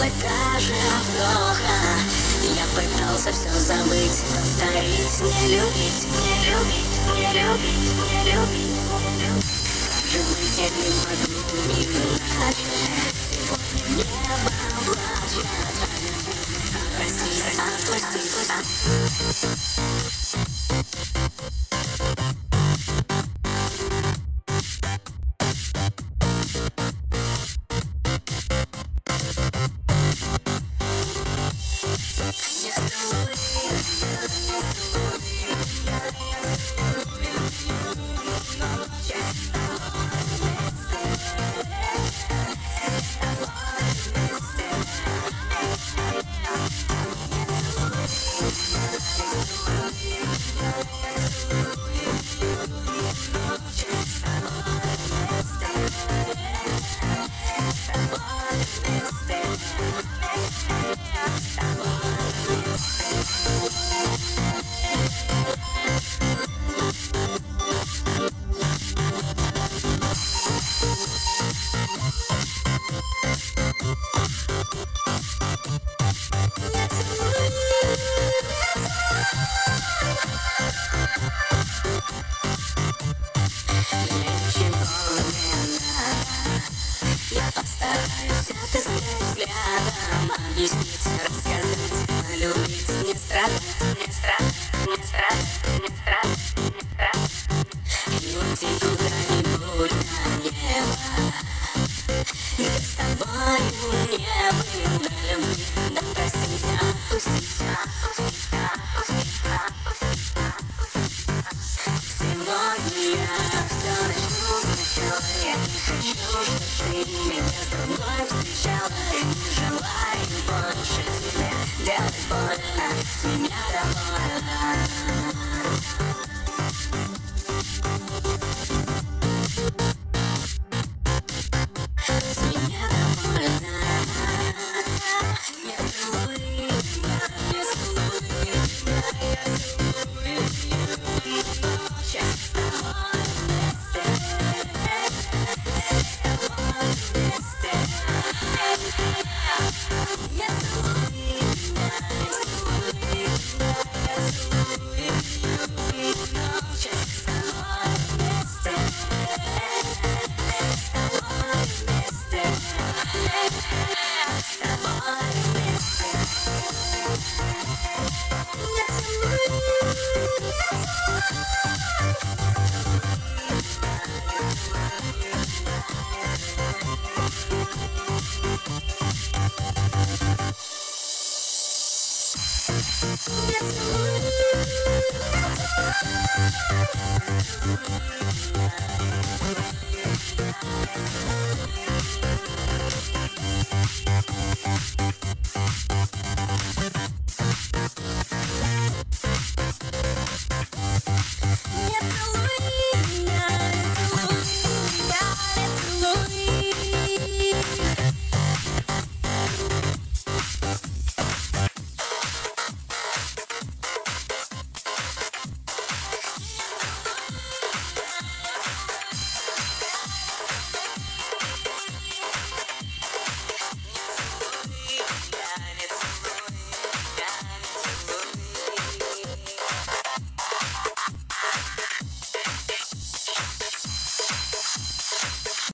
сделать даже вдоха. Я пытался все забыть, повторить, не любить, не любить, не любить, не любить, не любить. Как же быть, я не могу иначе. Сегодня небо плачет. Прости, отпусти, постараюсь отыскать взглядом, объяснить, рассказать, полюбить, не страдать, не страдать, не страдать, не страдать, не страдать. И уйти куда-нибудь на небо, где с тобою не был до любви. Да прости, отпусти, отпусти, отпусти, отпусти, отпусти. Сегодня я все начну сначала. Я не хочу, чтобы ты меня с другой встречала. И не желаю больше тебе делать больно. С меня довольно. С меня довольно. Я целую тебя, я целую тебя, я целую тебя. Ночью с тобой вместе.